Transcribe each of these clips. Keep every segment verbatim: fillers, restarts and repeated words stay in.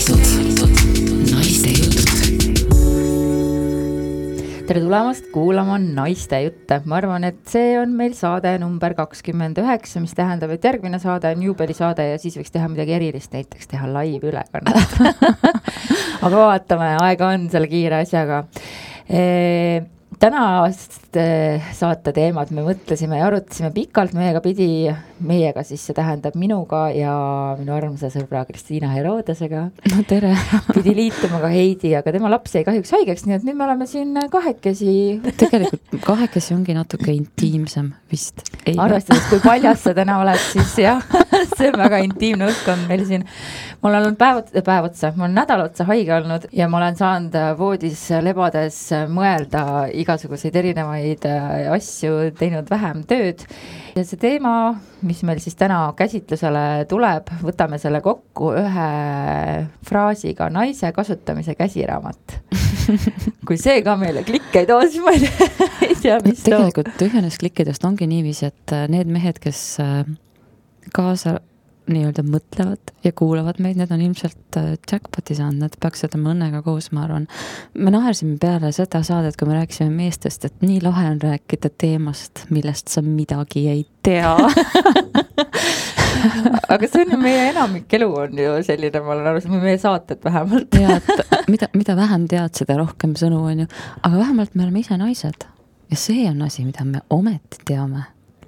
käitud naiste jutud. Tere tulemast kuulama naiste jutte. Ma arvan, et see on meil saade number kakskümmend üheksa, mis tähendab, et järgmine saade on juubelisaade ja siis võiks teha midagi erilist, näiteks teha live ülekannet. Aga vaatame, aega on selle kiire asjaga. E Tänast saate teemad me mõtlesime ja arutasime pikalt, meiega pidi, meiega siis see tähendab minuga ja minu armsa sõbra Kristiina Herodesega. No tere. Pidi liituma ka Heidi, aga tema laps jäi kahjuks haigeks, nii et nüüd me oleme siin kahekesi. Tegelikult kahekesi ongi natuke intiimsem vist. Ei, arvestades, kui paljas sa täna oled, siis jah, see on väga intiimne õhkkond meil siin. Ma olen olnud päev, päev otsa, ma olen nädal otsa haige olnud ja ma olen saanud voodis lebades mõelda igasuguseid erinevaid asju, teinud vähem tööd. Ja see teema, mis meil siis täna käsitlusele tuleb, võtame selle kokku ühe fraasiga naise kasutamise käsiraamat. Kui see ka meile klikkeid on, siis ma ei tea, mis too. Tegelikult tühjenes klikkidest ongi niiviisi, et need mehed, kes kaasa nii-öelda mõtlevad ja kuulavad meid, need on ilmselt jackpoti saanud, need peaks seda õnnega koos, ma arvan. Me naersime peale seda saadet, kui me rääkisime meestest, et nii lahe on rääkida teemast, millest sa midagi ei tea. Aga see on ju meie enamik elu on ju selline, ma olen aru, meie saated vähemalt. Ja, et mida, mida vähem tead, seda rohkem sõnu on ju. Aga vähemalt me oleme ise naised. Ja see on asi, mida me ometi teame.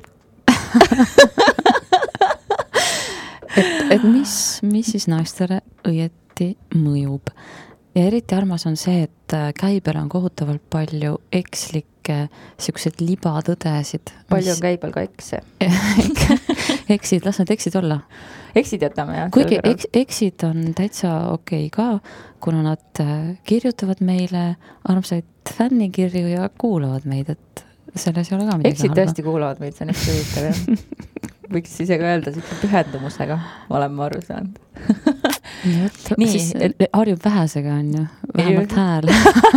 Et, et mis, mis siis naistele õieti mõjub. Ja eriti armas on see, et käibel on kohutavalt palju ekslikke siuksed libatõdesid. Palju on käibel ka ekse. Eksid, las nad eksid olla. Eksid jätame, jah. Kuigi eks, eksid on täitsa okei ka, kuna nad kirjutavad meile armsaid fännikirju ja kuulavad meid, et selles ei ole ka midagi eksid halba. tõesti kuulavad meid, see on hästi huvitav, jah. Võiks ise ka öelda, siuke pühendumusega olen ma aru saanud. Nii, siis harjub vähesega on ju, vähemalt hääl.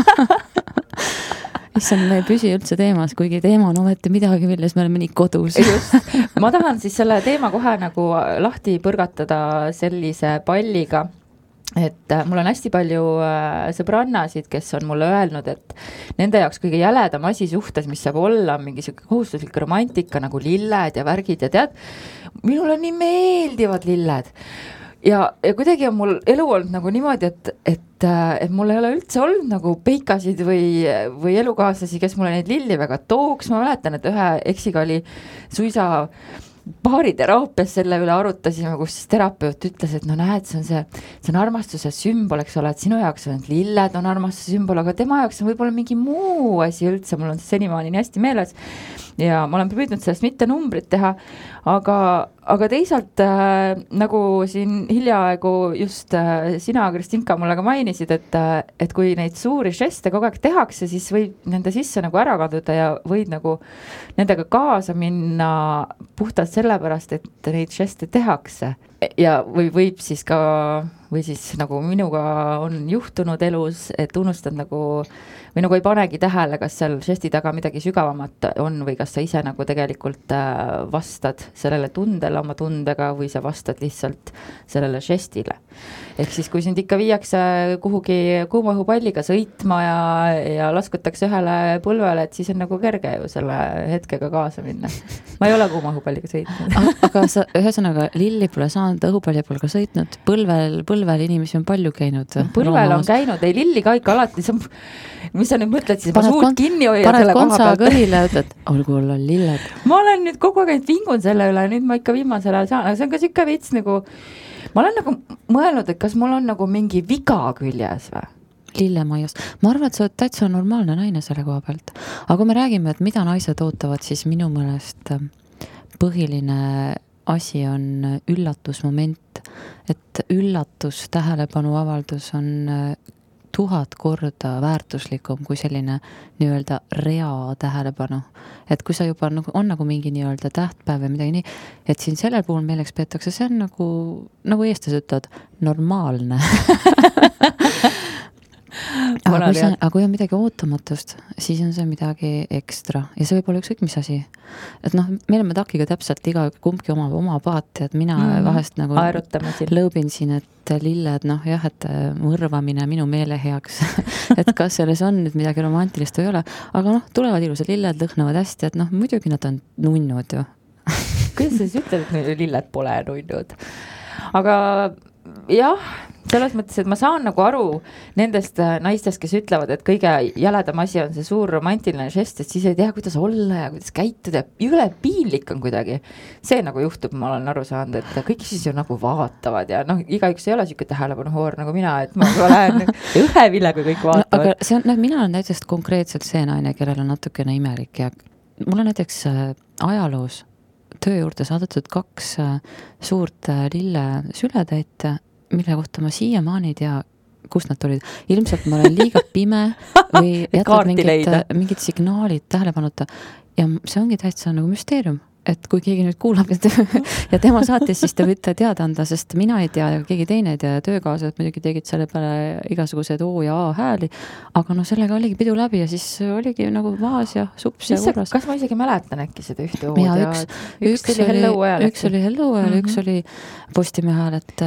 Issand, me ei püsi üldse teemas, kuigi teema on ometi midagi, milles me oleme nii kodus. Just. Ma tahan siis selle teema kohe nagu lahti põrgatada sellise palliga, et mul on hästi palju sõbrannasid, kes on mulle öelnud, et nende jaoks kõige jäledam asi suhtes, mis saab olla, mingi kohustuslik romantika nagu lilled ja värgid ja tead, minul on nii meeldivad lilled. Ja, ja kuidagi on mul elu olnud nagu niimoodi, et, et, et mul ei ole üldse olnud nagu peikasid või, või elukaaslasi, kes mulle neid lilli väga tooks. Ma mäletan, et ühe eksiga oli suisa baariteraapias selle üle arutasime, kus terapeut ütles, et no näed, see on see, see on armastuse sümbol, eks ole, et sinu jaoks on lilled on armastuse sümbol, aga tema jaoks on võib-olla mingi muu asi üldse, mul on see senimaani nii hästi meeles ja ma olen püüdnud sellest mitte numbrit teha, aga, aga teisalt äh, nagu siin hiljaaegu just äh, sina, Kristinka, mulle ka mainisid, et, äh, et kui neid suuri žeste kogu aeg tehakse, siis võib nende sisse nagu ära kaduda ja võid nagu nendega kaasa minna puhtalt sellepärast, et neid žeste tehakse. Ja või võib siis ka, või siis nagu minuga on juhtunud elus, et unustad nagu, või nagu ei panegi tähele, kas seal žesti taga midagi sügavamat on või kas sa ise nagu tegelikult vastad sellele tundele oma tundega või sa vastad lihtsalt sellele žestile. Ehk siis, kui sind ikka viiakse kuhugi kuumahupalliga sõitma ja, ja laskutakse ühele põlvele, et siis on nagu kerge ju selle hetkega kaasa minna. Ma ei ole kuumahupalliga sõitnud. Aga sa ühesõnaga lilli pole saanud, õhupalli pole ka sõitnud, põlvel, põlvel inimesi on palju käinud. Põlvel on käinud, ei lilli ka ikka alati, mis sa nüüd mõtled siis, ma suud kinni hoia selle koha pealt. Paned kontsa kõrile, ütled, olgu olla lilled. Ma olen nüüd kogu aeg vingun selle üle, nüüd ma ikka viimasel ajal saan, aga see on ka siuke veits nagu, ma olen nagu mõelnud, et kas mul on nagu mingi viga küljes või? Lillemaias. Ma arvan, et sa oled täitsa normaalne naine selle koha pealt. Aga kui me räägime, et mida naised ootavad, siis minu mõelest põhiline asi on üllatusmoment, et üllatus, tähelepanu avaldus on tuhat korda väärtuslikum kui selline nii-öelda rea tähelepanu. Et kui sa juba on, on nagu mingi nii-öelda tähtpäev või midagi nii, et siin sellel puhul meeleks peetakse, see on nagu, nagu eestlased ütlevad, normaalne. aga kui, see, aga kui on midagi ootamatust, siis on see midagi ekstra ja see võib olla ükskõik mis asi. Et noh, meil on Takiga täpselt iga kumbki oma, oma paati, et mina mm-hmm. vahest nagu lõõbin siin, et lilled, noh jah, et mõrvamine minu meele heaks, et kas selles on nüüd midagi romantilist või ei ole, aga noh, tulevad ilusad lilled, lõhnavad hästi, et noh, muidugi nad on nunnud ju. Kuidas sa siis ütled, et lilled pole nunnud? Aga jah, selles mõttes, et ma saan nagu aru nendest naistest, kes ütlevad, et kõige jäledam asi on see suur romantiline žest, et siis ei tea, kuidas olla ja kuidas käituda. Jõle piinlik on kuidagi. See nagu juhtub, ma olen aru saanud, et kõik siis ju nagu vaatavad ja noh, igaüks ei ole siuke tähelepanu hoor nagu mina, et ma lähen ühe villega kõik vaatavad. No, aga see on, no, mina olen näiteks konkreetselt see naine, kellel on natukene imelik ja mul on näiteks ajaloos töö juurde saadetud kaks suurt lille sületäit, mille kohta ma siiamaani ei tea, kus nad tulid. Ilmselt ma olen liiga pime või jätad mingid, mingid signaalid tähelepanuta. Ja see ongi täitsa nagu müsteerium, et kui keegi nüüd kuulab ja, te, ja tema saatis, siis te võite teada anda, sest mina ei tea ja keegi teine ei tea ja töökaaslased muidugi tegid selle peale igasugused O ja A hääli, aga no sellega oligi pidu läbi ja siis oligi nagu vaas ja sups ja korras. Kas ma isegi mäletan äkki seda ühte O ja üks, üks, üks oli Hello ajal, üks oli Hello ajal, mm-hmm. üks oli Postimehe ajal, et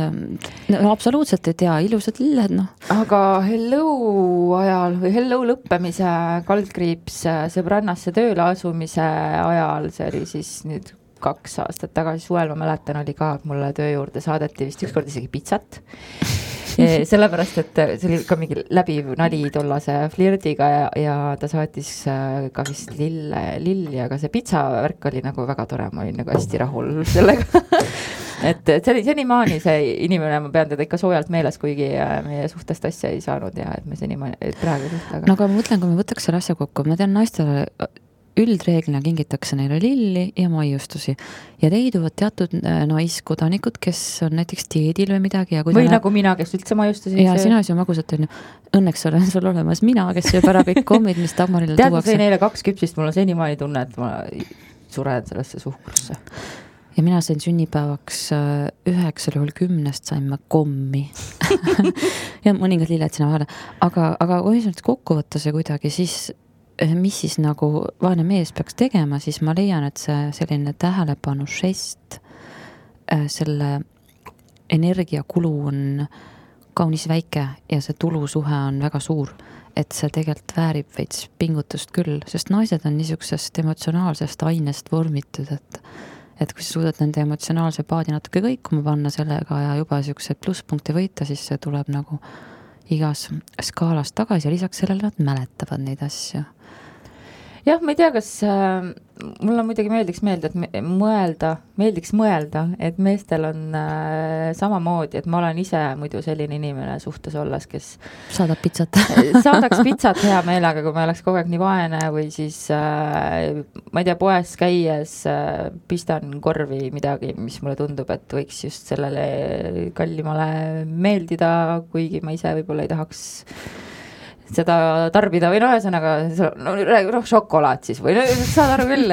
no absoluutselt ei tea, ilusad lilled, noh. Aga Hello ajal või Hello lõppemise kaldkriips sõbrannasse tööle asumise ajal, see oli siis nüüd kaks aastat tagasi suvel, ma mäletan, oli ka mulle töö juurde saadeti vist ükskord isegi pitsat. Sellepärast, et see oli ka mingi läbiv nali tollase flirdiga ja, ja ta saatis ka vist lill, lilli, aga see pitsavärk oli nagu väga tore, ma olin nagu hästi rahul sellega. et, et see oli senimaani see inimene, ma pean teda ikka soojalt meeles, kuigi meie suhtest asja ei saanud ja et me senimaani praegu suhtaga. No aga ma mõtlen, kui me võtaks selle asja kokku, ma tean naistele üldreeglina kingitakse neile lilli ja maiustusi ja leiduvad teatud naiskodanikud, kes on näiteks dieedil või midagi. Ja või läheb... nagu mina, kes üldse maiustusi. Ja sina siis on magusat, on ju. Õnneks olen sul olemas mina, kes sööb ära kõik kommid, mis Dagmarile tuuakse. tuuakse. Tead, neile kaks küpsist, mul on senimaani tunne, et ma suren sellesse suhkrusse. Ja mina sain sünnipäevaks üheksal juhul kümnest sain ma kommi. ja mõningad lilled sinna vahele. Aga, aga kui see kokku võtta see kuidagi, siis mis siis nagu vaene mees peaks tegema, siis ma leian, et see selline tähelepanu žest, selle energiakulu on kaunis väike ja see tulusuhe on väga suur, et see tegelikult väärib veits pingutust küll, sest naised on niisugusest emotsionaalsest ainest vormitud, et et kui sa suudad nende emotsionaalse paadi natuke kõikuma panna sellega ja juba niisugused plusspunkti võita, siis see tuleb nagu igas skaalas tagasi ja lisaks sellele nad mäletavad neid asju. Jah, ma ei tea, kas äh, mulle muidugi meeldiks meelda, et me, mõelda, meeldiks mõelda, et meestel on äh, samamoodi, et ma olen ise muidu selline inimene suhtes olles, kes saadab pitsat. saadaks pitsat hea meelega, kui ma oleks kogu aeg nii vaene või siis äh, ma ei tea, poes käies äh, pistan korvi midagi, mis mulle tundub, et võiks just sellele kallimale meeldida, kuigi ma ise võib-olla ei tahaks seda tarbida või no ühesõnaga no, no, šokolaad siis või no, saad aru küll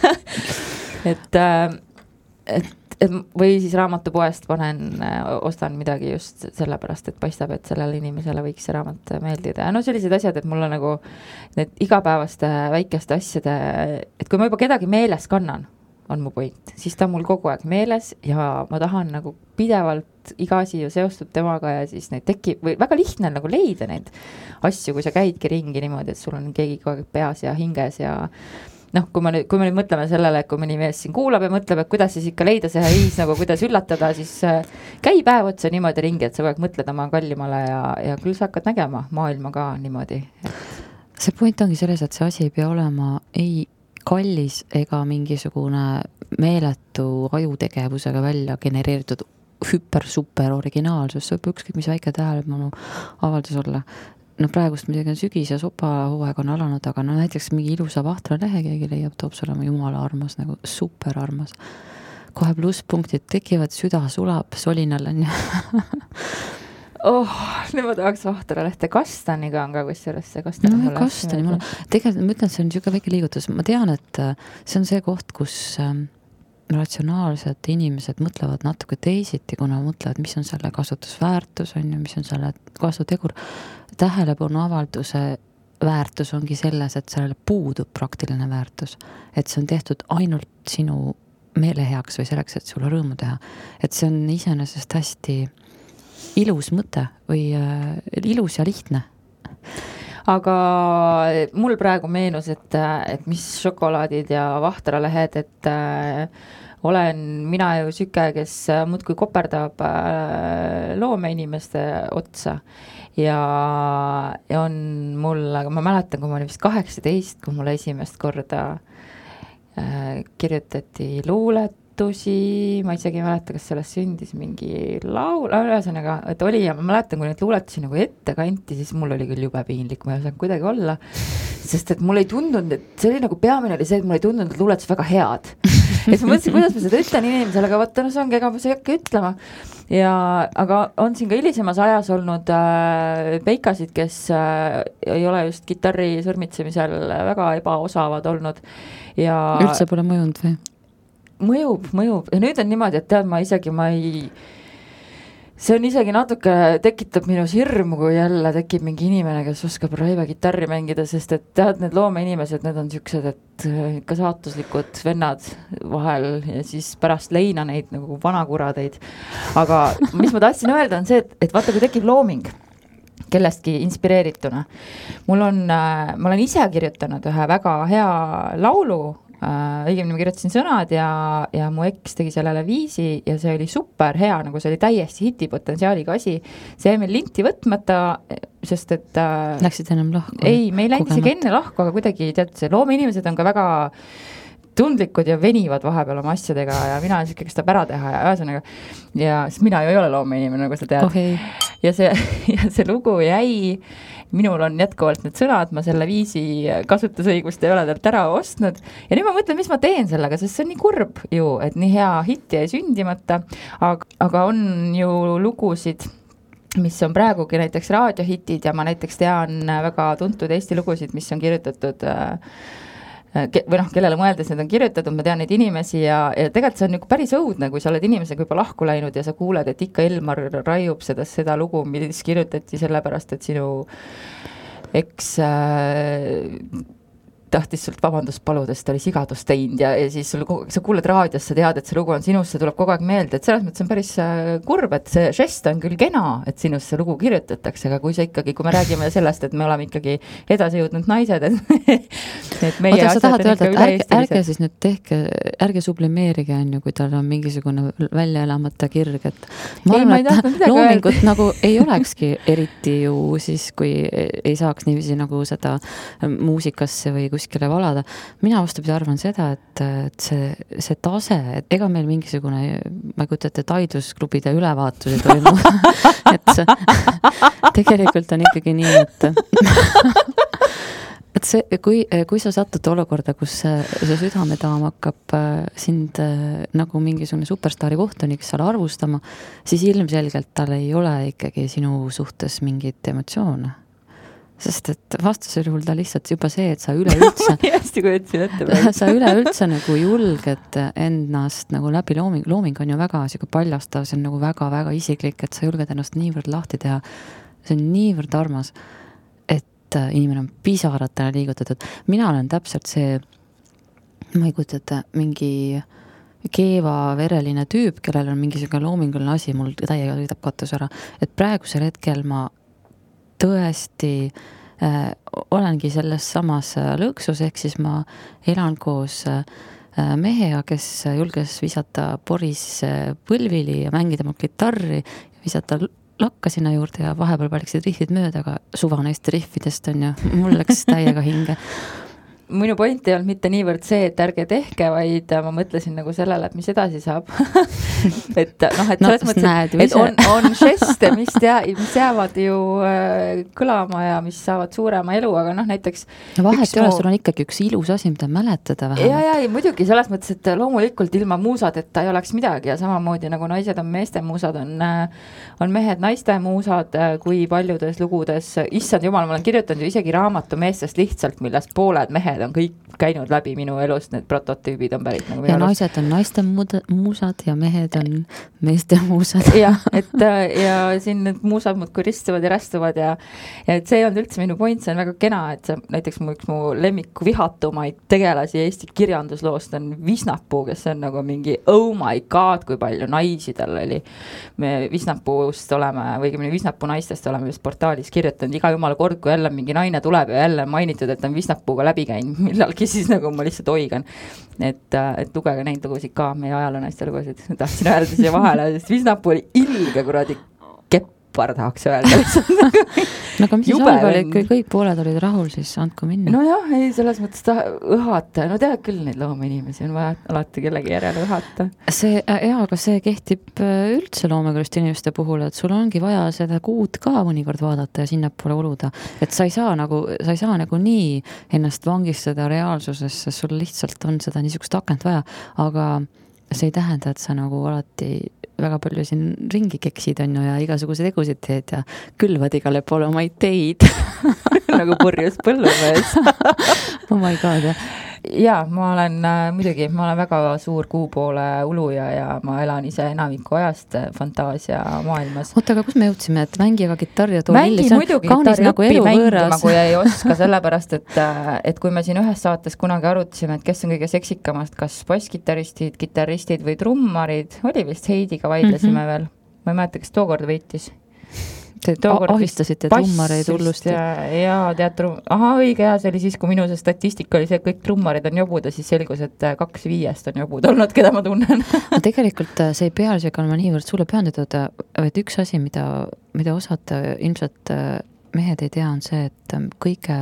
et, et, et või siis raamatupoest panen, ostan midagi just sellepärast, et paistab, et sellele inimesele võiks see raamat meeldida ja no sellised asjad, et mulle nagu need igapäevaste väikeste asjade, et kui ma juba kedagi meeles kannan, on mu point, siis ta on mul kogu aeg meeles ja ma tahan nagu pidevalt iga asi ju seostub temaga ja siis neid tekib, või väga lihtne nagu leida neid asju, kui sa käidki ringi niimoodi, et sul on keegi kogu aeg peas ja hinges ja noh, kui ma nüüd, kui me nüüd mõtleme sellele, et kui mõni mees siin kuulab ja mõtleb, et kuidas siis ikka leida see viis nagu, kuidas üllatada, siis käi päev otsa niimoodi ringi, et sa kogu aeg mõtled oma kallimale ja, ja küll sa hakkad nägema maailma ka niimoodi. See point ongi selles, et see asi ei pea olema ei kallis ega mingisugune meeletu ajutegevusega välja genereeritud hüper-super originaalsus, see võib ükskõik mis väike tähelepanu avaldus olla. No praegust midagi on sügis ja sopa hooaeg on alanud, aga no näiteks mingi ilusa vahtra lehe keegi leiab, toob sulle jumala armas, nagu super armas. Kohe plusspunktid tekivad, süda sulab, solinal on ju. Oh, nüüd ma tahaks vahtra lehte kastaniga on ka kusjuures see kastani. No kastani, ma tegelikult ma ütlen, see on niisugune väike liigutus. Ma tean, et see on see koht, kus ratsionaalsed inimesed mõtlevad natuke teisiti, kuna mõtlevad, mis on selle kasutusväärtus, on ju, mis on selle kasutegur. Tähelepanu avalduse väärtus ongi selles, et sellele puudub praktiline väärtus. Et see on tehtud ainult sinu meele heaks või selleks, et sulle rõõmu teha. Et see on iseenesest hästi ilus mõte või äh, ilus ja lihtne. Aga mul praegu meenus, et, et mis šokolaadid ja vahtralehed, et äh, olen mina ju süke, kes muudkui koperdab äh, loomeinimeste otsa ja, ja on mul, aga ma mäletan, kui ma olin vist kaheksateist, kui mulle esimest korda äh, kirjutati luulet, ma isegi ei mäleta, kas sellest sündis mingi laul, ühesõnaga, et oli ja ma mäletan, kui neid luuletusi nagu ette kanti, siis mul oli küll jube piinlik, ma ei osanud kuidagi olla, sest et mul ei tundunud, et see oli nagu peamine oli see, et mul ei tundunud, et luuletus väga head. Ja siis ma mõtlesin, kuidas ma seda ütlen inimesele, aga vaata, no see ongi, ega ma see ei hakka ütlema. Ja, aga on siin ka hilisemas ajas olnud äh, peikasid, kes äh, ei ole just kitarri sõrmitsemisel väga ebaosavad olnud. Ja üldse pole mõjunud või? Mõjub, mõjub. Ja nüüd on niimoodi, et tead, ma isegi, ma ei, see on isegi natuke, tekitab minus hirmu, kui jälle tekib mingi inimene, kes oskab raive kitarri mängida, sest et tead, need loomeinimesed, need on siuksed, et ka saatuslikud vennad vahel ja siis pärast leina neid nagu vanakuradeid. Aga mis ma tahtsin öelda on see, et, et vaata, kui tekib looming kellestki inspireerituna. Mul on, ma olen ise kirjutanud ühe väga hea laulu, Uh, õigemini ma kirjutasin sõnad ja, ja mu eks tegi sellele viisi ja see oli super hea, nagu see oli täiesti hitipotentsiaaliga asi. See meil linti võtmata, sest et uh, läksid ennem lahku? Ei, me ei läinud isegi enne lahku, aga kuidagi tead, see loomeinimesed on ka väga tundlikud ja venivad vahepeal oma asjadega ja mina olen siuke, kes tahab ära teha ja ühesõnaga ja siis mina ju ei ole loomeinimene, nagu sa tead. Okay. Ja see, ja see lugu jäi, minul on jätkuvalt need sõnad, ma selle viisi kasutusõigust ei ole talt ära ostnud ja nüüd ma mõtlen, mis ma teen sellega, sest see on nii kurb ju, et nii hea hitt jäi sündimata, aga, aga on ju lugusid, mis on praegugi näiteks raadiohitid ja ma näiteks tean väga tuntud Eesti lugusid, mis on kirjutatud või noh, kellele mõeldes need on kirjutatud, ma tean neid inimesi ja, ja tegelikult see on nagu päris õudne, kui sa oled inimesega juba lahku läinud ja sa kuuled, et ikka Elmar raiub seda, seda lugu, mis kirjutati sellepärast, et sinu eks äh, tahtis sult vabandust paluda, sest ta oli sigadust teinud ja, ja siis sul, sa kuuled raadios, sa tead, et see lugu on sinust, see tuleb kogu aeg meelde, et selles mõttes on päris kurb, et see žest on küll kena, et sinust see lugu kirjutatakse, aga kui sa ikkagi, kui me räägime sellest, et me oleme ikkagi edasi jõudnud naised, et, et meie Oota, sa tahad öelda, et ärge, ärge siis nüüd tehke, ärge sublimeerige, on ju, kui tal on mingisugune välja elamata kirg, et ma arvan, et loomingut nagu ei olekski eriti ju siis, kui ei saaks niiviisi nagu seda muusikasse või kuskile valada. Mina vastupidi arvan seda, et, et see, see tase, et ega meil mingisugune, ma ei kujuta, et aidlusklubide ülevaatused või no, et see, tegelikult on ikkagi nii, et et see, kui, kui sa satud olukorda, kus see südametaam hakkab sind nagu mingisugune superstaari kohtunik seal arvustama, siis ilmselgelt tal ei ole ikkagi sinu suhtes mingit emotsioone. Sest et vastusel juhul ta lihtsalt juba see, et sa üleüldse sa üleüldse nagu julged ennast nagu läbi looming, looming on ju väga siuke paljastav, see on nagu väga-väga isiklik, et sa julged ennast niivõrd lahti teha, see on niivõrd armas, et inimene on pisaratele liigutatud. Mina olen täpselt see, ma ei kujuta, et mingi keeva vereline tüüp, kellel on mingisugune loominguline asi, mul täiega sõidab katus ära, et praegusel hetkel ma tõesti äh, olengi selles samas lõksus, ehk siis ma elan koos äh, mehega, kes julges visata poris põlvili ja mängida mul kitarri ja visata lakka sinna juurde ja vahepeal paliksid riffid mööda, aga suva neist riffidest on ju, mul läks täiega hinge. Minu point ei olnud mitte niivõrd see, et ärge tehke, vaid ma mõtlesin nagu sellele, et mis edasi saab. et noh, et selles no, mõttes, et on, on žeste, mis, tea, mis jäävad ju äh, kõlama ja mis saavad suurema elu, aga noh, näiteks no vahet ei ole, sul on ikkagi üks ilus asi, mida mäletada vähemalt. Ja, ja, muidugi selles mõttes, et loomulikult ilma muusadeta ei oleks midagi ja samamoodi nagu naised on meeste muusad, on, on mehed naiste muusad, kui paljudes lugudes, issand jumal, ma olen kirjutanud ju isegi raamatu meestest lihtsalt, millest pooled mehed on kõik käinud läbi minu elust, need prototüübid on pärit nagu ja naised on naiste muusad ja mehed on meeste muusad. jah, et ja siin need muusad muudkui ristuvad ja rästuvad ja, ja et see ei olnud üldse minu point, see on väga kena, et see näiteks mu üks mu lemmiku vihatumaid tegelasi Eesti kirjandusloost on Visnapuu, kes on nagu mingi oh my god, kui palju naisi tal oli. Me Visnapuust oleme, või õigemini Visnapuu naistest oleme vist portaalis kirjutanud iga jumala kord, kui jälle mingi naine tuleb ja jälle mainitud, et on Visnapuuga läbi käinud, millalgi siis nagu ma lihtsalt oigan. Et, et lugege neid lugusid ka, meie ajalonaiste lugusid. Tahtsin öelda siia vahele, sest Visnapuu oli ilge kuradi keppar, tahaks öelda. no aga mis siis halb oli, kui kõik pooled olid rahul, siis andku minna. No jah, ei, selles mõttes ta õhata, no tead küll neid loomeinimesi on vaja alati kellegi järele õhata. See, jaa, aga see kehtib üldse loomekülust inimeste puhul, et sul ongi vaja seda kuud ka mõnikord vaadata ja sinna poole uluda. Et sa ei saa nagu, sa ei saa nagu nii ennast vangistada reaalsusesse, sul lihtsalt on seda niisugust akent vaja, aga see ei tähenda, et sa nagu alati väga palju siin ringi keksid on ju ja igasuguseid tegusid teed ja külvad igale poole oma ideid. nagu purjus põllumees. oh my god, jah. Jaa, ma olen äh, muidugi, ma olen väga suur kuupoole uluja ja ma elan ise enamiku ajast fantaasia maailmas. Oota, aga kus me jõudsime, et mängi aga kitarri ja too mängi lilli, muidugi kitarri nagu õppi mängima, kui ei oska, sellepärast, et, et kui me siin ühes saates kunagi arutasime, et kes on kõige seksikamast, kas basskitarristid, kitarristid või trummarid, oli vist Heidiga vaidlesime mm -hmm. veel. Ma ei mäleta, kes tookord võitis. Te ahistasite trummareid hullusti. Ja, ja tead, trum... aha, õige, ja see oli siis, kui minu see statistika oli see, et kõik trummarid on jobud ja siis selgus, et kaks viiest on jobud olnud, keda ma tunnen. tegelikult see ei pea isegi olema niivõrd sulle pühendatud, et üks asi, mida, mida osad ilmselt mehed ei tea, on see, et kõige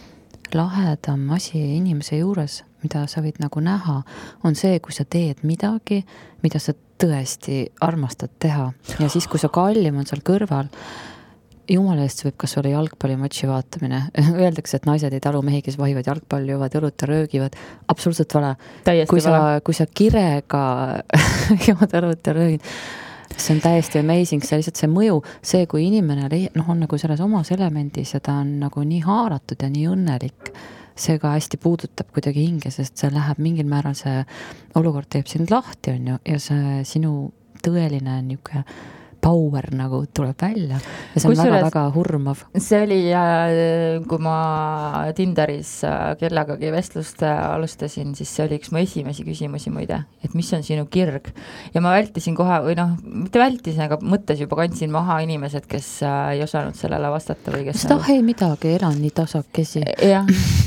lahedam asi inimese juures, mida sa võid nagu näha, on see, kui sa teed midagi, mida sa tõesti armastad teha. Ja siis, kui sa kallim on seal kõrval, jumala eest võib kas olla jalgpallimatši vaatamine. Öeldakse, et naised ei talu mehi, kes vahivad jalgpalli, joovad õlut ja röögivad. Absoluutselt vale. Kui sa, kui sa kirega jood õlut ja röögid, see on täiesti amazing, see lihtsalt see mõju, see, kui inimene no, on nagu selles omas elemendis ja ta on nagu nii haaratud ja nii õnnelik, see ka hästi puudutab kuidagi hinge, sest see läheb mingil määral, see olukord teeb sind lahti, on ju, ja see sinu tõeline niisugune power nagu tuleb välja ja see on väga-väga hurmav. See oli, kui ma Tinderis kellegagi vestlust alustasin, siis see oli üks mu esimesi küsimusi muide, et mis on sinu kirg. Ja ma vältisin kohe, või noh, mitte vältisin, aga mõttes juba kandsin maha inimesed, kes ei osanud sellele vastata. Või kes seda nagu... ei midagi, elan nii tasakesi. Jah.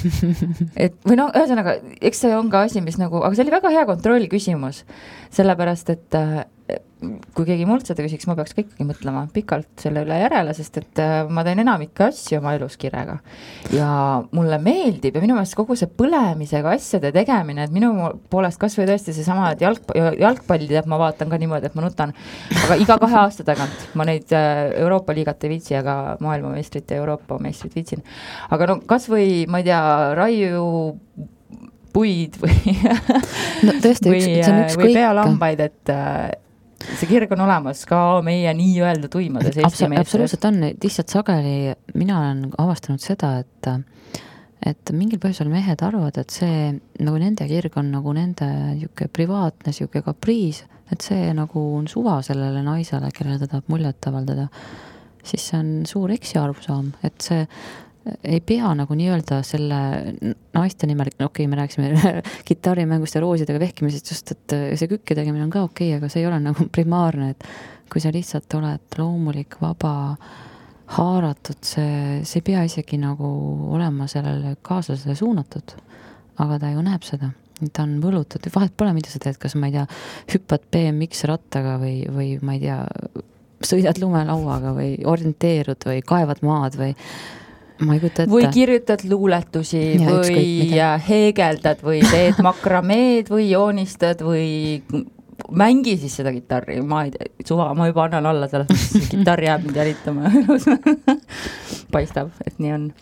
Et, või no, ühesõnaga, eks see on ka asi, mis nagu, aga see oli väga hea kontroll küsimus, sellepärast, et kui keegi mult seda küsiks, ma peaks ka ikkagi mõtlema pikalt selle üle järele, sest et ma teen enamikke asju oma elus kirega. Ja mulle meeldib ja minu meelest kogu see põlemisega asjade tegemine, et minu poolest kas või tõesti see sama, et jalg, jalgpalli teab, ma vaatan ka niimoodi, et ma nutan, aga iga kahe aasta tagant ma neid Euroopa liigat ei viitsi, aga maailmameistrit ja Euroopa meistrit viitsin. Aga no kas või, ma ei tea, raiu puid või, no, tõesti, või, üks, see on üks või pealambaid, et see kirg on olemas ka meie nii-öelda tuimades Eesti meestes. Absoluutselt on, lihtsalt sageli mina olen avastanud seda, et, et mingil põhjusel mehed arvavad, et see nagu nende kirg on nagu nende juke privaatne juke kapriis, et see nagu on suva sellele naisele, kellele ta tahab muljet avaldada, siis see on suur eksiarvusaam, et see ei pea nagu nii-öelda selle naiste nimel, okei, okay, me rääksime kitarrimängust ja roosidega vehkimisest, just et see kükke tegemine on ka okei, okay, aga see ei ole nagu primaarne, et kui sa lihtsalt oled loomulik, vaba, haaratud, see, see ei pea isegi nagu olema sellele kaaslasele suunatud, aga ta ju näeb seda, ta on võlutud, vahet pole, mida sa teed, kas ma ei tea, hüppad B M X rattaga või, või ma ei tea, sõidad lumelauaga või orienteerud või kaevad maad või ma ei kujuta ette. Või kirjutad luuletusi ja, või heegeldad või teed makrameed või joonistad või mängi siis seda kitarri. Ma ei tea, suva, ma juba annan alla selles, et kitarri jääb mind jälitama. Paistab, et nii on.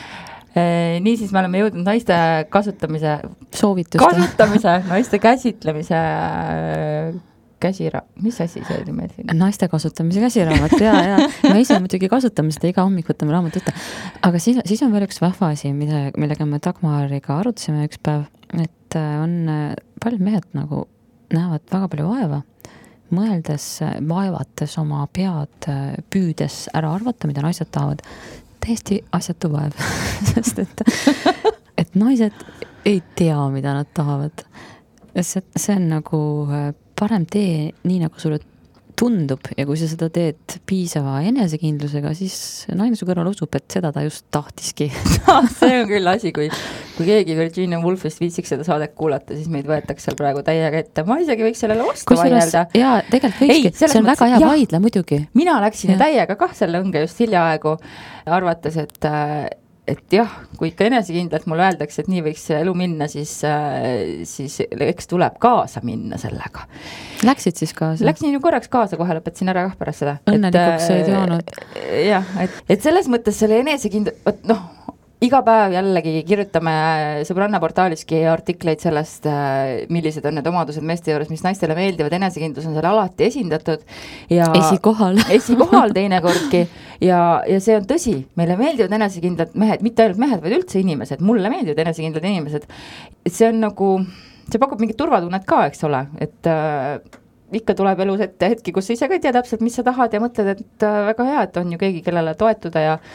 Nii siis me oleme jõudnud naiste kasutamise soovituste kasutamise, naiste käsitlemise käsira-, mis asi see oli meil siin? Naiste kasutamise käsiraamat, ja, ja me ise muidugi kasutame seda iga hommik, võtame raamat võtta. Aga siis, siis on veel üks vahva asi, mida, millega me Dagmariga arutasime üks päev, et on paljud mehed nagu näevad väga palju vaeva, mõeldes, vaevates oma pead, püüdes ära arvata, mida naised tahavad. Täiesti asjatu vaev, sest et, et naised ei tea, mida nad tahavad. See, see on nagu parem tee, nii nagu sulle tundub, ja kui sa seda teed piisava enesekindlusega, siis naine su kõrval usub, et seda ta just tahtiski. See on küll asi, kui, kui keegi Virginia Woolfist viitsiks seda saadet kuulata, siis meid võetakse seal praegu täiega ette. Ma isegi võiks sellele vastu vaielda. Jaa, tegelikult võikski, see on mõttes, väga hea jah, vaidle muidugi. Mina läksin ja. täiega kah selle õnge just hiljaaegu, arvates, et et jah, kui ikka enesekindlalt mulle öeldakse, et nii võiks elu minna, siis, siis eks tuleb kaasa minna sellega. Läksid siis kaasa? Läksin ju korraks kaasa, kohe lõpetasin ära kah pärast seda. Õnnelikuks ei teanud. Jah, et, et selles mõttes selle enesekindlalt, noh, iga päev jällegi kirjutame Sõbranna portaaliski artikleid sellest, millised on need omadused meeste juures, mis naistele meeldivad, enesekindlus on seal alati esindatud. Ja esikohal. esikohal teinekordki. Ja, ja see on tõsi, meile meeldivad enesekindlad mehed, mitte ainult mehed, vaid üldse inimesed, mulle meeldivad enesekindlad inimesed. Et see on nagu, see pakub mingit turvatunnet ka, eks ole, et äh, ikka tuleb elus ette hetki, kus sa ise ka ei tea täpselt, mis sa tahad ja mõtled, et äh, väga hea, et on ju keegi, kellele toetuda ja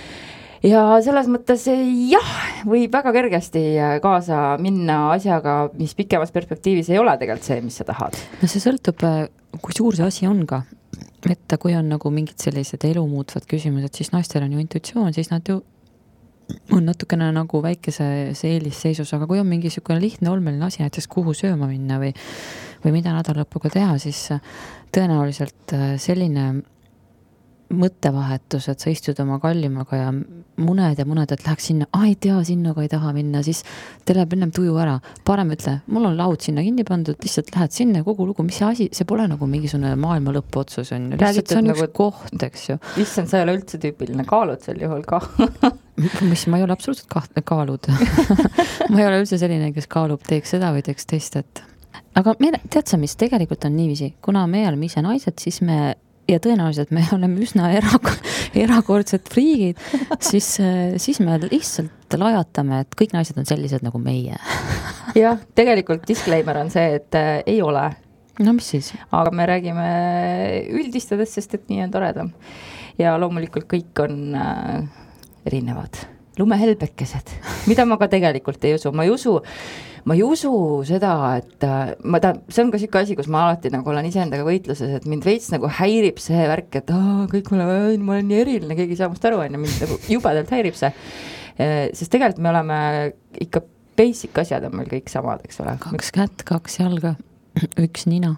ja selles mõttes jah, võib väga kergesti kaasa minna asjaga, mis pikemas perspektiivis ei ole tegelikult see, mis sa tahad. No see sõltub, kui suur see asi on ka. Et kui on nagu mingid sellised elumuutvad küsimused, siis naistel on ju intuitsioon, siis nad ju on natukene nagu väikese eelisseisus, aga kui on mingi niisugune lihtne olmeline asi, näiteks kuhu sööma minna või, või mida nädalalõpuga teha, siis tõenäoliselt selline mõttevahetus, et sa istud oma kallimaga ja muned ja muned, et läheks sinna, ai tea, sinnaga ei taha minna, siis te läheb ennem tuju ära. Parem ütle, mul on laud sinna kinni pandud, lihtsalt lähed sinna ja kogu lugu, mis see asi, see pole nagu mingisugune maailma lõpu otsus on. Lihtsalt see on nagu üks koht, eks ju. Issand, sa ei ole üldse tüüpiline, kaalud sel juhul ka. mis ma ei ole absoluutselt ka- kaalud. ma ei ole üldse selline, kes kaalub, teeks seda või teeks teist, et aga me, tead sa, mis tegelikult on niiviisi, kuna me oleme ise naised, siis me ja tõenäoliselt me oleme üsna erak- erakordsed friigid, siis, siis me lihtsalt lajatame, et kõik naised on sellised nagu meie. jah, tegelikult disclaimer on see, et äh, ei ole. No mis siis? Aga me räägime üldistades, sest et nii on toredam. Ja loomulikult kõik on äh, erinevad. Lumehelbekesed, mida ma ka tegelikult ei usu. Ma ei usu, ma ei usu seda, et ma ta, see on ka siuke asi, kus ma alati nagu olen iseendaga võitluses, et mind veits nagu häirib see värk, et aa, kõik mulle, ma olen nii eriline, keegi ei saa must aru, enne mind nagu jubedalt häirib see. Sest tegelikult me oleme ikka basic asjad on meil kõik samad, eks ole. Kaks kätt, kaks jalga, üks nina.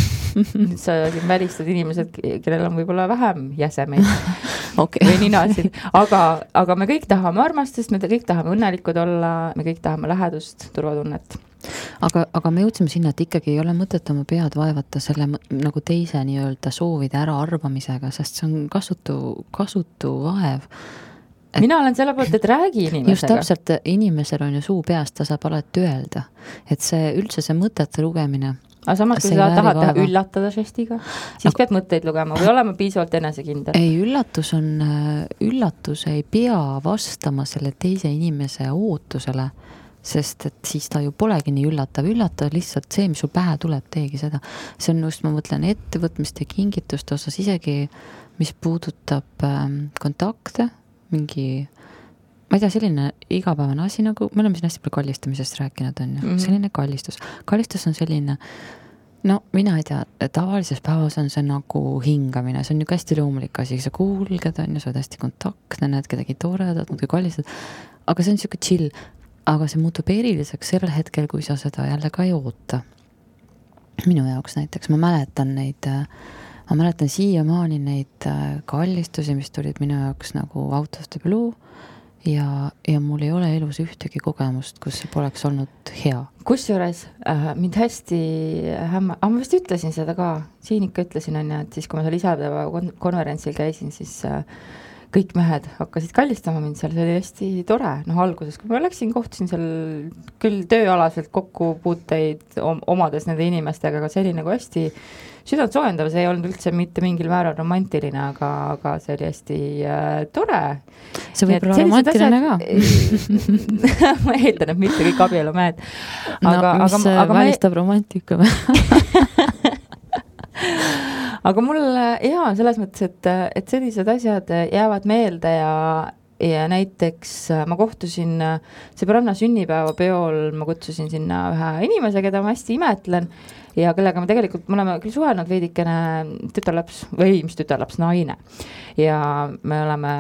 Nüüd sa siin välistad inimesed, kellel on võib-olla vähem jäsemeid okay. või ninasid, aga, aga me kõik tahame armastust, me kõik tahame õnnelikud olla, me kõik tahame lähedust, turvatunnet. Aga, aga me jõudsime sinna, et ikkagi ei ole mõtet oma pead vaevata selle nagu teise nii-öelda soovide ära arvamisega, sest see on kasutu, kasutu vaev. Et mina olen selle poolt, et räägi inimesega. Just täpselt, inimesel on ju suu peast, ta saab alati öelda, et see üldse see mõtete lugemine. Aga samas, kui sa tahad teha üllatada žestiga, siis aga pead mõtteid lugema või olema piisavalt enesekindel. Ei, üllatus on, üllatus ei pea vastama selle teise inimese ootusele, sest et siis ta ju polegi nii üllatav. Üllatav lihtsalt see, mis sul pähe tuleb, teegi seda. See on just, ma mõtlen, ettevõtmiste kingituste osas isegi, mis puudutab ähm, kontakte, mingi, ma ei tea, selline igapäevane asi, nagu me oleme siin hästi palju kallistamisest rääkinud, on ju. Mm-hmm. Selline kallistus. Kallistus on selline, no mina ei tea, tavalises päevas on see nagu hingamine, see on ju hästi loomulik asi, sa kuulged, on ju, sa oled hästi kontaktne, näed kedagi toredad, muidugi kallistad, aga see on siuke chill, aga see muutub eriliseks sellel hetkel, kui sa seda jälle ka ei oota. Minu jaoks näiteks, ma mäletan neid ma mäletan siiamaani neid kallistusi, mis tulid minu jaoks nagu out of the blue ja, ja mul ei ole elus ühtegi kogemust, kus see poleks olnud hea. Kusjuures äh, mind hästi hämma, aga ma vist ütlesin seda ka, siin ikka ütlesin, on, et siis kui ma seal isapäeva konverentsil käisin, siis äh, kõik mehed hakkasid kallistama mind seal, see oli hästi tore, noh alguses, kui ma läksin, kohtusin seal küll tööalaselt kokkupuuteid omades nende inimestega, aga see oli nagu hästi südant soojendav, see ei olnud üldse mitte mingil määral romantiline, aga, aga see oli hästi äh, tore. See võib olla romantiline asjad, ka. Ma eeldan, et mitte kõik abielumehed. No, mis aga, aga välistab ma... romantika või? Aga mul jaa, selles mõttes, et, et sellised asjad jäävad meelde ja, ja näiteks ma kohtusin sõbranna sünnipäeva peol, ma kutsusin sinna ühe inimese, keda ma hästi imetlen ja kellega me tegelikult, me oleme küll suhelnud veidikene tütarlaps või mis tütarlaps, naine ja me oleme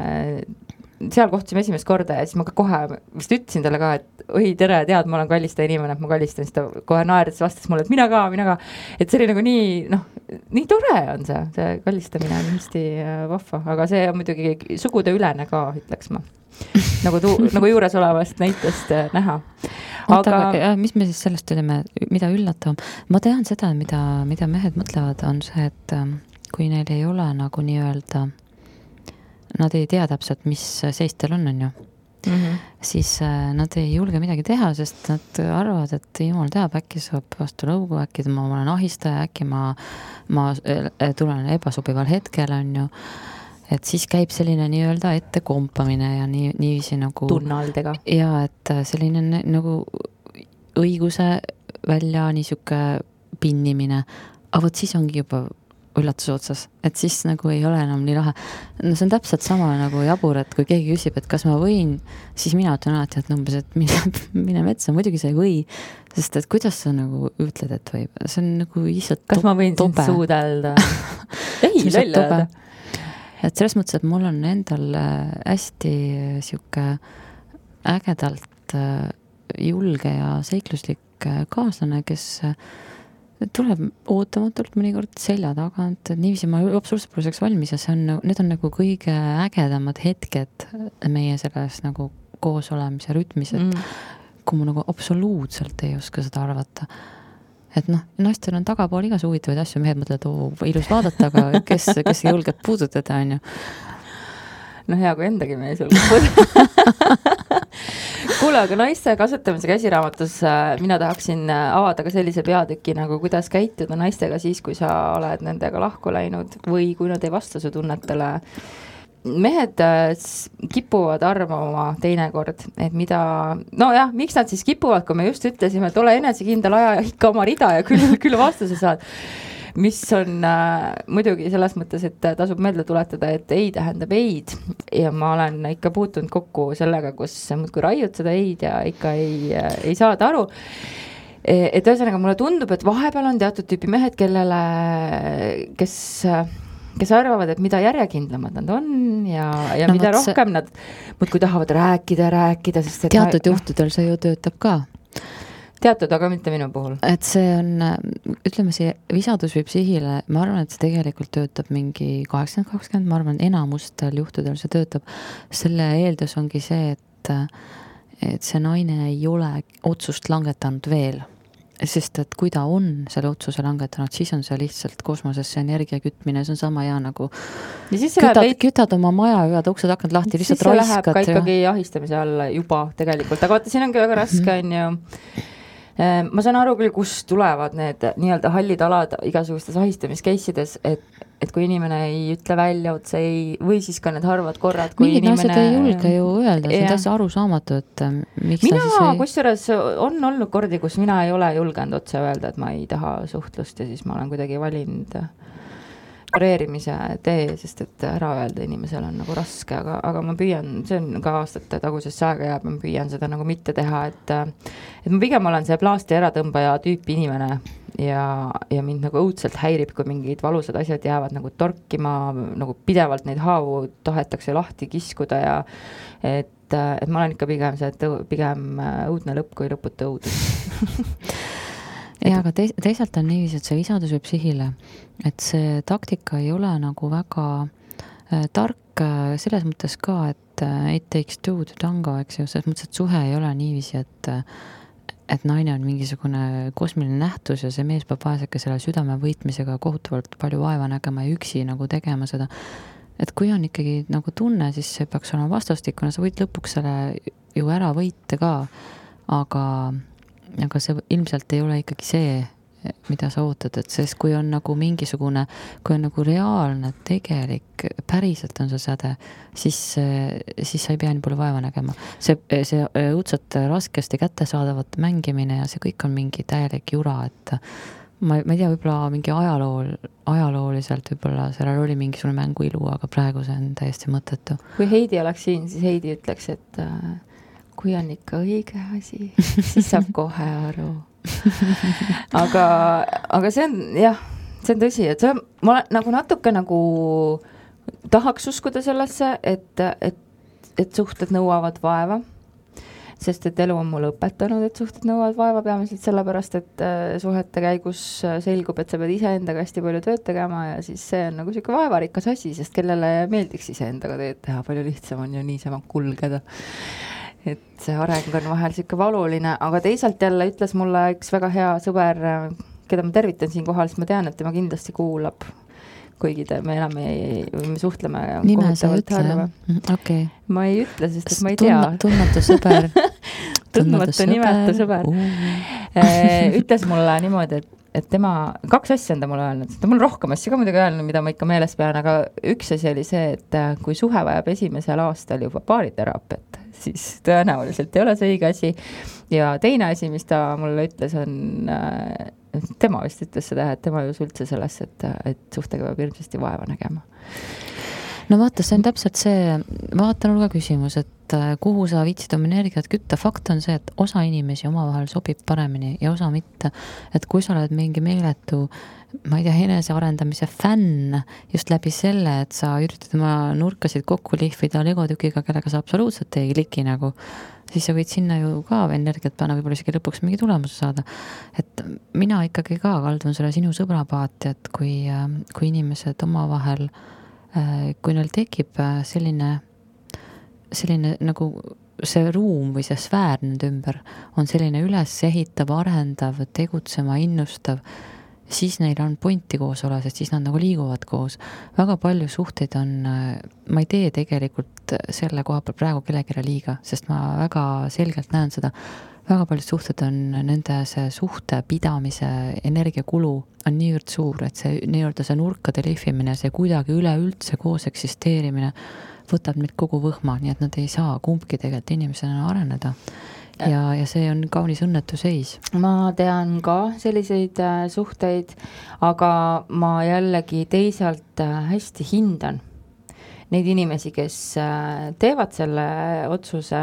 seal kohtusime esimest korda ja siis ma ka kohe vist ütlesin talle ka, et oi tere, tead, ma olen kallista inimene, et ma kallistan, siis ta kohe naerdes vastas mulle, et mina ka, mina ka. Et see oli nagu nii, noh, nii tore on see, see kallistamine on hästi vahva, aga see on muidugi sugude ülene ka, ütleks ma. Nagu, tu, nagu juures olevast näitest näha. Aga... Oota, mis me siis sellest tulime, mida üllatav? Ma tean seda, mida, mida mehed mõtlevad, on see, et kui neil ei ole nagu nii öelda, nad ei tea täpselt, mis seis teil on, on ju. Mm-hmm. Siis äh, nad ei julge midagi teha, sest nad arvavad, et jumal teab, äkki saab vastu lõugu, äkki ma olen ahistaja, äkki ma, ma tulen ebasobival hetkel, on ju. Et siis käib selline nii-öelda ette kompamine ja nii, niiviisi nagu... Tunnaldega. Ja, et selline nagu õiguse välja niisuke pinnimine. Aga võt siis ongi juba üllatuse otsas, et siis nagu ei ole enam nii lahe. No see on täpselt sama nagu jabur, et kui keegi küsib, et kas ma võin, siis mina ütlen alati, et numbes, et mine, mine metsa, muidugi sa ei või, sest et kuidas sa nagu ütled, et võib, see on nagu lihtsalt kas ma võin sind suudelda? Ei, loll öelda. Et selles mõttes, et mul on endal hästi siuke ägedalt julge ja seikluslik kaaslane, kes tuleb ootamatult mõnikord selja tagant, niiviisi ma absoluutselt pole selleks valmis ja see on, need on nagu kõige ägedamad hetked meie selles nagu koos olemise rütmis, et mm. kui ma nagu absoluutselt ei oska seda arvata. Et noh, naistel on tagapool igas huvitavaid asju, mehed mõtlevad, oo, ilus vaadata, aga kes, kes ei julge puudutada, on ju. No hea, kui endagi mees julge puudutada. Kuule, aga naiste kasutamise käsiraamatus mina tahaksin avada ka sellise peatüki, nagu kuidas käituda naistega siis, kui sa oled nendega lahku läinud või kui nad ei vasta su tunnetele. Mehed kipuvad arvama teinekord, et mida, no jah, miks nad siis kipuvad, kui me just ütlesime, et ole enesekindel aja ikka oma rida ja küll, küll vastuse saad. Mis on äh, muidugi selles mõttes, et tasub meelde tuletada, et ei tähendab eid ja ma olen ikka puutunud kokku sellega, kus muudkui raiud seda eid ja ikka ei, ei saada aru. Et ühesõnaga mulle tundub, et vahepeal on teatud tüüpi mehed, kellele, kes, kes arvavad, et mida järjekindlamad nad on ja, ja no, mida rohkem see... nad muudkui tahavad rääkida, rääkida. Sest et teatud ma... juhtudel see ju töötab ka. Teatud, aga mitte minu puhul. Et see on, ütleme see visadus või psihile, ma arvan, et see tegelikult töötab mingi kaheksakümmend kakskümmend, ma arvan, enamustel juhtudel see töötab. Selle eeldus ongi see, et, et see naine ei ole otsust langetanud veel. Sest et kui ta on selle otsuse langetanud, siis on see lihtsalt kosmosesse energia kütmine, see on sama hea nagu kütad, veid... kütad oma maja, ühed uksed hakkad lahti, lihtsalt raiskad. Siis see läheb ka ikkagi ahistamise alla juba tegelikult, aga vaata, siin ongi väga raske, on ju. Ma saan aru küll, kus tulevad need nii-öelda hallid alad igasugustes ahistamiskeissides, et, et kui inimene ei ütle välja otse ei, või siis ka need harvad korrad, kui mingid inimene... Mingid ei julge ju öelda, see on täiesti aru saamatu, et miks mina, ta siis ei... kusjuures on olnud kordi, kus mina ei ole julgenud otse öelda, et ma ei taha suhtlust ja siis ma olen kuidagi valinud reerimise tee, sest et ära öelda inimesel on nagu raske, aga, aga ma püüan, see on ka aastate tagusesse aega ja ma püüan seda nagu mitte teha, et, et ma pigem olen see plaasti äratõmbaja tüüpi inimene ja, ja mind nagu õudselt häirib, kui mingid valusad asjad jäävad nagu torkima, nagu pidevalt neid haavu tahetakse lahti kiskuda ja et, et ma olen ikka pigem see, et pigem õudne lõpp kui lõputu õudus. Ja, aga teis, teisalt on niiviisi, et see visadus või psihile, et see taktika ei ole nagu väga äh, tark äh, selles mõttes ka, et äh, it takes two to tango, eks ju, selles mõttes, et suhe ei ole niiviisi, et, et naine on mingisugune kosmiline nähtus ja see mees peab vaeseke selle südame võitmisega kohutavalt palju vaeva nägema ja üksi nagu tegema seda. et kui on ikkagi nagu tunne, siis see peaks olema vastastikuna, sa võid lõpuks selle ju ära võita ka, aga, aga see ilmselt ei ole ikkagi see, mida sa ootad, et sest kui on nagu mingisugune, kui on nagu reaalne, tegelik, päriselt on see säde, siis, siis sa ei pea nii palju vaeva nägema. See, see õudselt raskesti kättesaadavat mängimine ja see kõik on mingi täielik jura, et ma, ma ei tea, võib-olla mingi ajalool, ajalooliselt võib-olla sellel oli mingisugune mängu ilu, aga praegu see on täiesti mõttetu. Kui Heidi oleks siin, siis Heidi ütleks, et äh, kui on ikka õige asi, siis saab kohe aru. aga, aga see on, jah, see on tõsi, et see on, ma nagu natuke nagu tahaks uskuda sellesse, et, et, et suhted nõuavad vaeva, sest et elu on mulle õpetanud, et suhted nõuavad vaeva peamiselt sellepärast, et suhete käigus selgub, et sa pead iseendaga hästi palju tööd tegema ja siis see on nagu siuke vaevarikas asi, sest kellele meeldiks iseendaga tööd teha, palju lihtsam on ju niisama kulgeda. Et see areng on vahel siuke valuline, aga teisalt jälle ütles mulle üks väga hea sõber, keda ma tervitan siin kohal, siis ma tean, et tema kindlasti kuulab, kuigi te, me elame, me suhtleme. Nime sa ütle, jah? Okay. Ma ei ütle, sest et ma ei tea. Tundmatu sõber. Tundmatu nimeta sõber. Uh. Ütles mulle niimoodi, et, et tema, kaks asja on ta mulle öelnud, ta mulle rohkem asja ka muidugi öelnud, mida ma ikka meeles pean, aga üks asi oli see, et kui suhe vajab esimesel aastal juba baariteraapiat, siis tõenäoliselt ei ole see õige asi. Ja teine asi, mis ta mulle ütles, on, tema vist ütles seda, et tema just üldse sellesse, et, et suhtega peab ilmsesti vaeva nägema. No vaata, see on täpselt see, vaatan hulga küsimus, et kuhu sa viitsid oma energiat kütta. Fakt on see, et osa inimesi omavahel sobib paremini ja osa mitte. Et kui sa oled mingi meeletu, ma ei tea, enese arendamise fänn just läbi selle, et sa üritad oma nurkasid kokku lihvida legotükiga, kellega sa absoluutselt ei kliki nagu, siis sa võid sinna ju ka energiat panna, võib-olla isegi lõpuks mingi tulemuse saada. Et mina ikkagi ka kaldun selle sinu sõbrapaati, et kui, kui inimesed omavahel, kui neil tekib selline, selline nagu see ruum või see sfäär nende ümber on selline üles ehitav, arendav, tegutsema, innustav, siis neil on pointi koos ole, sest siis nad nagu liiguvad koos. Väga palju suhteid on, ma ei tee tegelikult selle koha peal praegu kellegile liiga, sest ma väga selgelt näen seda, väga paljud suhted on nende see suhte pidamise energiakulu on niivõrd suur, et see nii-öelda see nurkade lihvimine, see kuidagi üleüldse koos eksisteerimine võtab neid kogu võhma, nii et nad ei saa kumbki tegelikult inimesena areneda. Ja, ja see on kaunis õnnetu seis. Ma tean ka selliseid äh, suhteid, aga ma jällegi teisalt äh, hästi hindan neid inimesi, kes äh, teevad selle otsuse.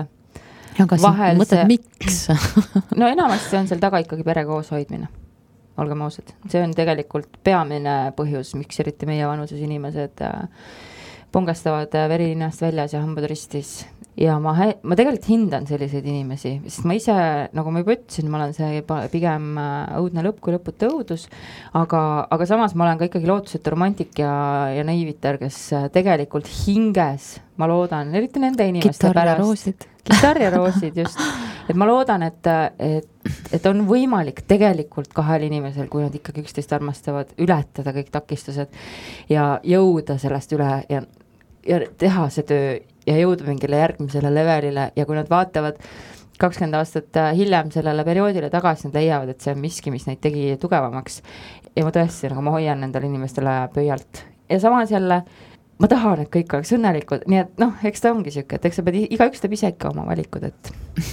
Aga siin mõtled, miks? No enamasti on seal taga ikkagi pere koos hoidmine. Olgem ausad. See on tegelikult peamine põhjus, miks eriti meie vanuses inimesed äh, pongastavad verilinast väljas ja hambad ristis. Ja ma, ma tegelikult hindan selliseid inimesi, sest ma ise, nagu ma juba ütlesin, ma olen see pigem õudne lõpp kui lõputu õudus, aga, aga samas ma olen ka ikkagi lootusetu romantik ja, ja naivitar, kes tegelikult hinges, ma loodan, eriti nende inimeste Kitarr pärast. Ja roosid. Kitarr ja roosid, just. Et ma loodan, et, et, et on võimalik tegelikult kahel inimesel, kui nad ikkagi üksteist armastavad, ületada kõik takistused ja jõuda sellest üle ja, ja teha see töö ja jõuda mingile järgmisele levelile ja kui nad vaatavad kakskümmend aastat hiljem sellele perioodile tagasi, nad leiavad, et see on miski, mis neid tegi tugevamaks. Ja ma tõesti, nagu ma hoian nendele inimestele pöialt. Ja samas jälle, ma tahan, et kõik oleks õnnelikud, nii et noh, eks ta ongi siuke, et eks sa pead igaüks teeb ise ikka oma valikud, et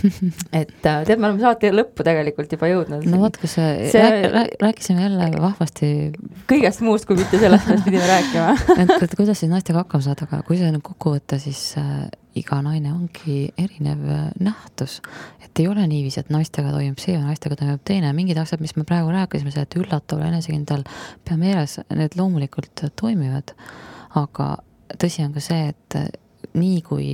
et tead, me oleme saate lõppu tegelikult juba jõudnud. No vaat, kui see, see... Rääk, rääkisime jälle vahvasti kõigest muust, kui mitte sellest, mis pidime rääkima. et, et kuidas siis naistega hakkama saada, aga kui see nüüd kokku võtta, siis äh, iga naine ongi erinev nähtus, et ei ole niiviisi, et naistega toimub see ja naistega toimub teine. Mingid asjad, mis me praegu rääkisime, see, et üllatav, enesekindel, pea meeles, need loomulikult toimivad. Aga tõsi on ka see, et nii kui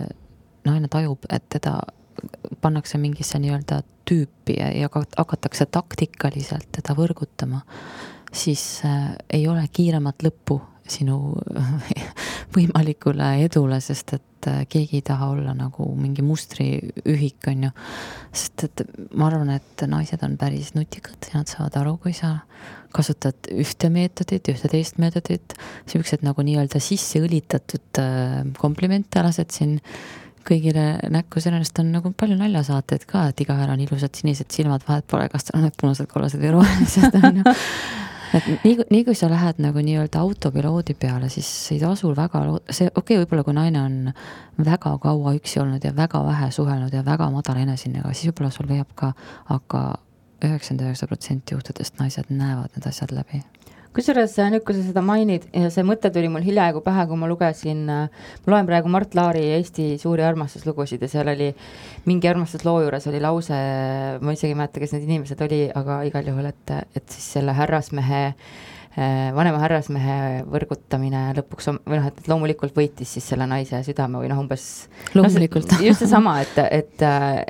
naine tajub, et teda pannakse mingisse nii-öelda tüüpi ja hakatakse taktikaliselt teda võrgutama, siis ei ole kiiremat lõppu sinu võimalikule edule, sest et keegi ei taha olla nagu mingi mustriühik, on ju. Sest et ma arvan, et naised on päris nutikad ja nad saavad aru, kui sa kasutad ühte meetodit, ühte teist meetodit, sellised nagu nii-öelda sisse õlitatud komplimente alased siin kõigile näkku, sellest on nagu palju naljasaateid ka, et igaühel on ilusad sinised silmad, vahet pole, kas tal on need punased, kollased või rohelised, on ju. Et nii, nii kui sa lähed nagu nii-öelda autopiloodi peale, siis ei tasu väga, see okei, okay, võib-olla kui naine on väga kaua üksi olnud ja väga vähe suhelnud ja väga madala enesinega, siis võib-olla sul veab ka, aga üheksakümmend üheksa protsenti juhtudest naised näevad need asjad läbi. Kusjuures nüüd, kui sa seda mainid ja see mõte tuli mul hiljaaegu pähe, kui ma lugesin, ma loen praegu Mart Laari Eesti suuri armastuslugusid ja seal oli mingi armastusloo juures oli lause, ma isegi ei mäleta, kes need inimesed oli, aga igal juhul, et, et siis selle härrasmehe, vanema härrasmehe võrgutamine lõpuks, või noh, et loomulikult võitis siis selle naise südame või noh, umbes loomulikult. No, just see sama, et, et,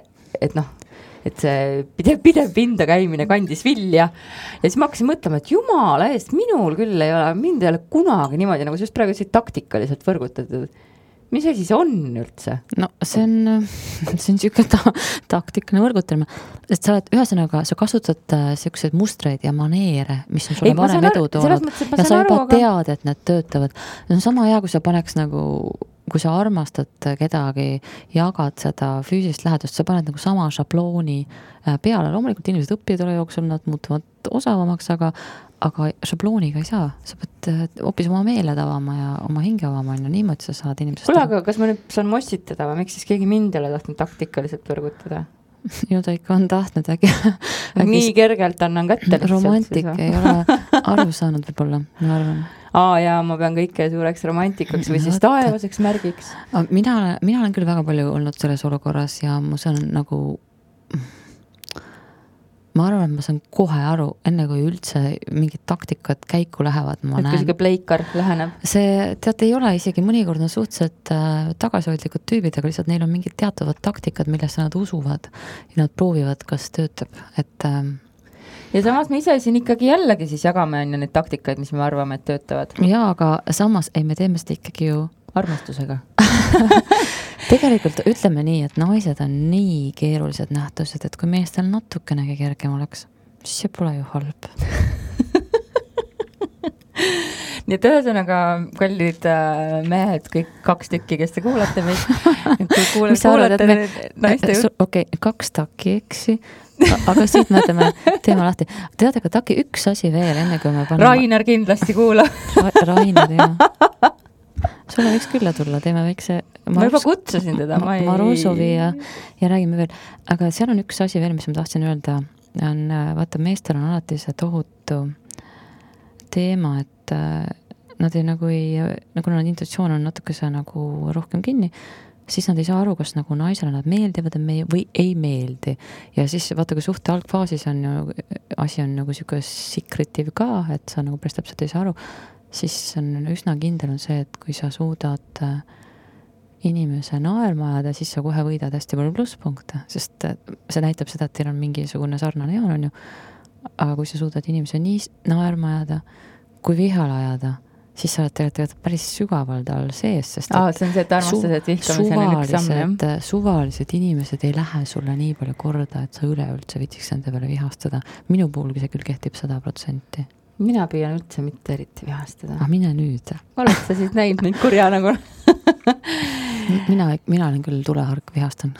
et noh, et see pidev, pidev pinda käimine kandis vilja ja siis ma hakkasin mõtlema, et jumala eest, minul küll ei ole, mind ei ole kunagi niimoodi, nagu just praegu see taktikaliselt võrgutatud. Mis see siis on üldse? No see on, see on siuke ta, taktikline võrgutamine, et sa oled ühesõnaga, sa kasutad selliseid mustreid ja maneere, mis on sulle varem edu toonud ja sa juba aga... tead, et need töötavad. See on sama hea, kui sa paneks nagu kui sa armastad kedagi, jagad seda füüsilist lähedust, sa paned nagu sama šablooni peale. Loomulikult inimesed õppivad ole jooksul, nad muutuvad osavamaks, aga, aga šablooniga ei saa. Sa pead hoopis oma meeled avama ja oma hinge avama ja niimoodi sa saad inimesest. Kuule, aga kas ma nüüd saan mossitada või miks siis keegi mind ei ole tahtnud taktikaliselt võrgutada? Ju ta ikka on tahtnud äkki. Nii kergelt annan kätte. Romantik ei ole aru saanud võib-olla, ma arvan. Aa, ja ma pean kõike suureks romantikaks või siis taevaseks märgiks. Mina, mina olen küll väga palju olnud selles olukorras ja ma saan nagu, ma arvan, et ma saan kohe aru, enne kui üldse mingid taktikad käiku lähevad. Ma et kui siuke pleikar läheneb? See, tead, ei ole isegi mõnikord on suhteliselt äh, tagasihoidlikud tüübid, aga lihtsalt neil on mingid teatavad taktikad, millesse nad usuvad ja nad proovivad, kas töötab, et äh, ja samas me ise siin ikkagi jällegi siis jagame on neid taktikaid, mis me arvame, et töötavad. Jaa, aga samas ei, me teeme seda ikkagi ju armastusega. Tegelikult ütleme nii, et naised on nii keerulised nähtused, et kui meestel natukenegi kergem oleks, siis see pole ju halb. Nii et ühesõnaga, kallid mehed, kõik kaks tükki, kes te kuulate meid. Kui kuulate, kuulate me... naiste jutt. Okei, okay, kaks takki, eksi. Aga siit me ütleme, teeme lahti. Tead, aga taki üks asi veel, enne kui me paneme... Rainer kindlasti kuula. Ra Rainer, jah. Sulle võiks külla tulla, teeme väikse... Ma juba kutsusin teda. Ma ei... Marusovi ja, ja räägime veel. Aga seal on üks asi veel, mis ma tahtsin öelda. On, vaata, meestel on alati see tohutu teema, et nad ei nagu ei, nagu nad intuitsioon on natuke see nagu rohkem kinni, siis nad ei saa aru, kas nagu naisele nad meeldivad või ei meeldi. Ja siis vaata, kui suhte algfaasis on ju, asi on nagu siuke secretive ka, et sa nagu päris täpselt ei saa aru, siis on üsna kindel on see, et kui sa suudad inimese naerma ajada, siis sa kohe võidad hästi palju plusspunkte, sest see näitab seda, et teil on mingisugune sarnane joon on ju, aga kui sa suudad inimese nii naerma ajada, kui vihal ajada, siis sa oled tegelikult päris sügaval tal sees, sest Aa, see on see, et armastused vihkamisel on üks samm. Suvalised inimesed ei lähe sulle nii palju korda, et sa üle üldse vitsiks nende peale vihastada. Minu puhul see küll kehtib sada protsenti. Mina püüan üldse mitte eriti vihastada. Ah, mine nüüd. Oled sa siis näinud neid kurja nagu? mina, mina olen küll tulehark vihastan.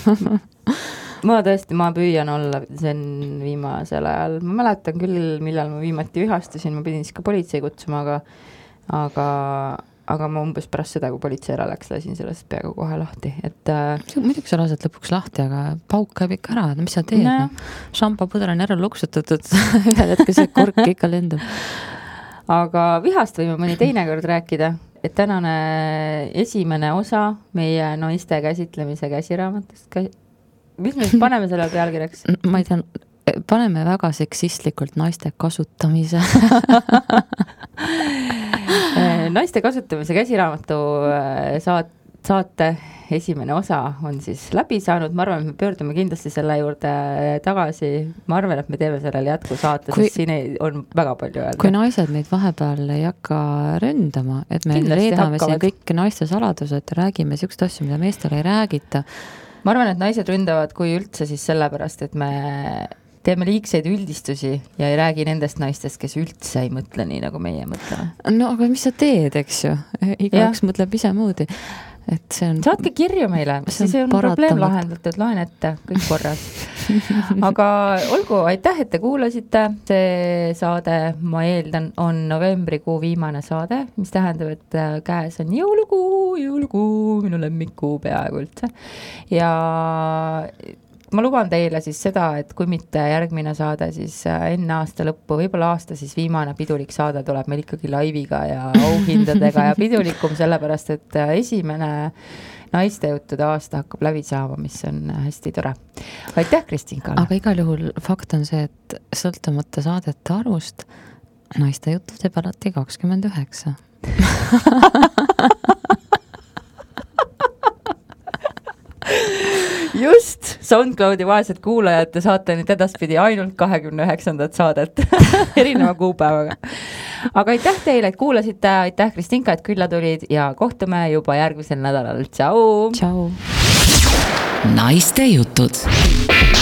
Ma tõesti, ma püüan olla sen viimasel ajal. Ma mäletan küll, millal ma viimati vihastasin, ma pidin siis ka politsei kutsuma, aga, aga, aga ma umbes pärast seda, kui politsei ära läks, lasin sellest peaaegu kohe lahti. Et, muidugi sa lased lõpuks lahti, aga pauk käib ikka ära, mis sa teed? No. Šampapudel on ära luksutatud, ühel hetkel see kork ikka lendub. Aga vihast võime mõni teine kord rääkida, et tänane esimene osa meie naiste käsitlemise käsiraamatust käs... Mis me siis paneme selle pealkirjaks? Ma ei tea, paneme väga seksistlikult naiste kasutamise. Naiste kasutamise käsiraamatu saat, saate esimene osa on siis läbi saanud, ma arvan, et me pöördume kindlasti selle juurde tagasi, ma arvan, et me teeme sellele jätku saate, kui, sest siin ei, on väga palju öelda. Kui naised meid vahepeal ei hakka ründama, et me kindlasti reedame hakkavad. Siin kõik naiste saladused, räägime siukest asju, mida meestele ei räägita. Ma arvan, et naised ründavad, kui üldse siis sellepärast, et me teeme liigseid üldistusi ja ei räägi nendest naistest, kes üldse ei mõtle nii, nagu meie mõtleme. No aga mis sa teed, eks ju? Igaüks mõtleb ise moodi. Et see on, saatke kirju meile, siis on probleem lahendatud, loen ette, kõik korras. Aga olgu, aitäh, et te kuulasite. See saade, ma eeldan, on novembrikuu viimane saade, mis tähendab, et käes on jõulukuu, jõulukuu, minu lemmikuu peaaegu üldse. Ja ma luban teile siis seda, et kui mitte järgmine saade, siis enne aasta lõppu, võib-olla aasta siis viimane pidulik saade tuleb meil ikkagi laiviga ja auhindadega ja pidulikum, sellepärast et esimene naistejuttude aasta hakkab läbi saama, mis on hästi tore. Aitäh, Kristinka! Aga igal juhul fakt on see, et sõltumata saadete arvust, naistejuttu teeb alati kakskümmend üheksa. Just, SoundCloudi vaesed kuulajad, te saate nüüd edaspidi ainult kahekümne üheksandat saadet erineva kuupäevaga. Aga aitäh teile, et kuulasite, aitäh Kristinka, et külla tulid ja kohtume juba järgmisel nädalal. Tšau! Tšau! Naiste jutud.